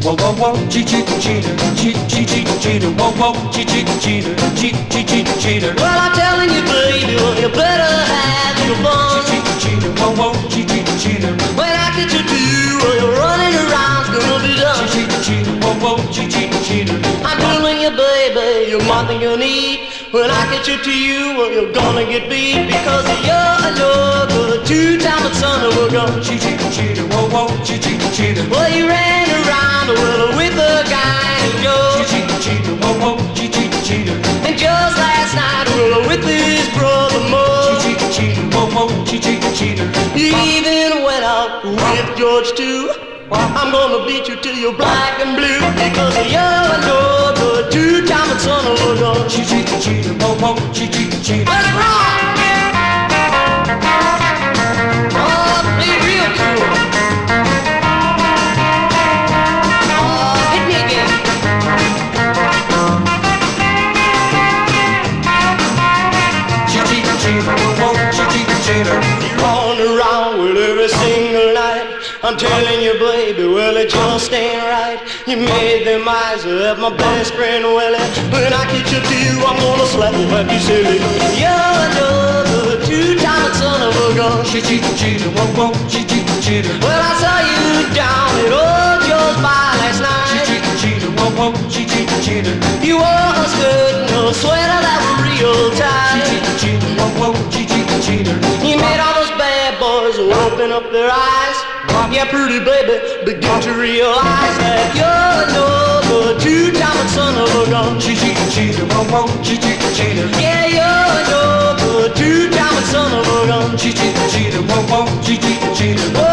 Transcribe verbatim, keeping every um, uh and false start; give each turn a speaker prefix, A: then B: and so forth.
A: whoa, whoa, whoa, cheater, cheater, cheater, cheater, whoa, whoa, cheater, cheater, cheater, cheater.
B: Well, I'm telling you, baby, well, you better have your fun.
A: Cheater, cheater, whoa, whoa, cheater, cheater.
B: When I get you to you, well, you're running around's gonna be done.
A: Cheater, cheater, whoa, whoa, cheater, cheater.
B: I'm telling you, baby, you're more than you need. When I get you to you, well, you're gonna get beat because you're another two-time son of a gun.
A: Cheater, cheater, whoa, whoa, cheater, cheater.
B: Well, you ran around, well, with a guy named Joe.
A: Cheater, cheater, whoa, whoa, cheater, cheater.
B: And just last night, well, with his brother Mo.
A: Cheater, cheater, whoa, whoa, cheater, cheater.
B: You even went out with George too. I'm gonna beat you till you're black and blue because you're another two-time son of a gun.
A: Cheater, cheater, whoa, whoa, cheater, cheater.
B: Let it rock! Oh, play real cool. Oh, hit me again.
A: Cheater, cheater, whoa, whoa, cheater, cheater.
B: You run around with every single night. I'm telling you, baby, well, it just ain't right. You made them eyes of my best friend Willie. When I get you to you, I'm gonna slap you like you silly. You're another two-time son of a gun.
A: Cheater, cheater, whoa, whoa, cheater, cheater.
B: Well, I saw you down at old Joe's bar last night.
A: Cheater, cheater, whoa, whoa, cheater, cheater.
B: You wore a skirt and a sweater that was real tight.
A: Cheater, cheater, whoa, whoa, cheater, cheater.
B: You made all those bad boys open up their eyes. Yeah, pretty baby, begin to realize that you're another two-time son of a gun.
A: Cheater, cheater, whoa, whoa, cheater, cheater.
B: Yeah, you're another two-time son of a gun.
A: Cheater, cheater, whoa, whoa, cheater, cheater.